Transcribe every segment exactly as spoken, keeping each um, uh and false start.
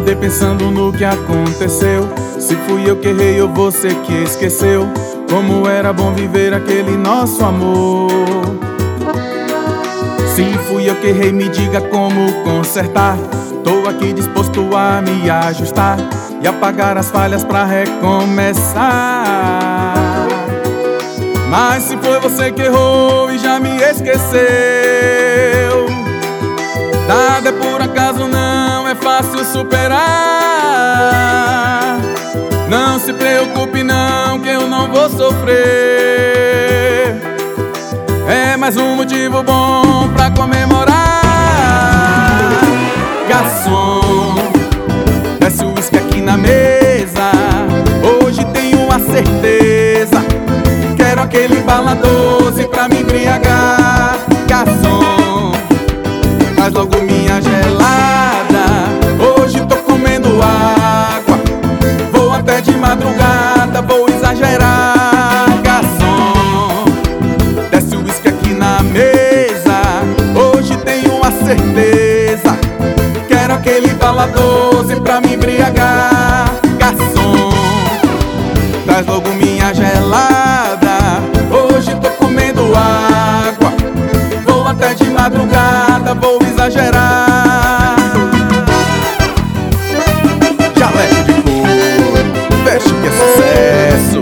acordei pensando no que aconteceu. Se fui eu que errei ou você que esqueceu como era bom viver aquele nosso amor. Se fui eu que errei, me diga como consertar. Tô aqui disposto a me ajustar e apagar as falhas pra recomeçar. Mas se foi você que errou e já me esqueceu, nada é por acaso, não é fácil superar. Não se preocupe não, que eu não vou sofrer. É mais um motivo bom pra comemorar. Garçom, desce o uísque aqui na mesa. Hoje tenho a certeza, quero aquele bala doce pra me embriagar. Garçom, traz logo minha gelada. Hoje tô comendo água, vou até de madrugada, vou exagerar. Garçom, desce o uísque aqui na mesa. Hoje tenho a certeza, quero aquele bala doce pra me embriagar. Garçom, traz logo minha gelada. Hoje tô comendo água, vou até de madrugada, vou exagerar. Jaleco de couro, veste que é sucesso.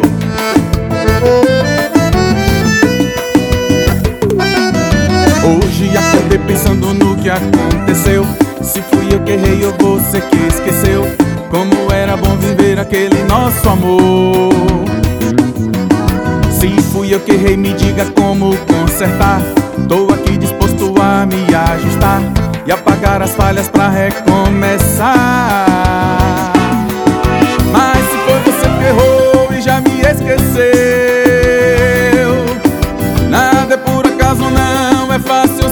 Hoje acordei pensando no que aconteceu. Se fui eu que errei ou você que esqueceu como era bom viver aquele nosso amor. Se fui eu que errei, me diga como consertar. Tô aqui disposto a me ajustar e apagar as falhas pra recomeçar. Mas se foi você que errou e já me esqueceu, nada é por acaso, não é fácil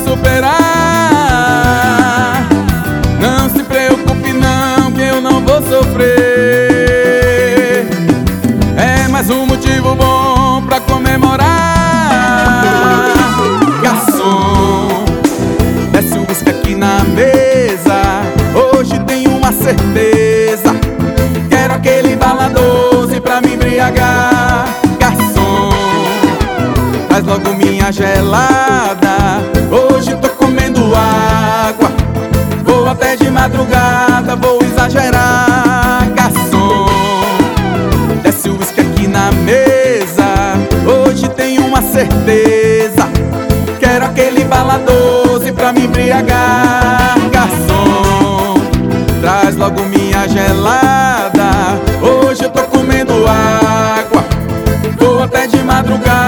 superar. Não se preocupe não, que eu não vou sofrer. É mais um motivo bom pra comemorar. Garçom, desce o uísque aqui na mesa. Hoje tenho uma certeza, quero aquele bala doce pra me embriagar. Garçom, traz logo minha gelada. Hoje tô comendo água, vou até de madrugada, vou exagerar. Garçom, desce o uísque aqui na mesa. Hoje tenho uma certeza, quero aquele bala doce pra me embriagar. Garçom, traz logo minha gelada. Hoje eu tô comendo água, vou até de madrugada.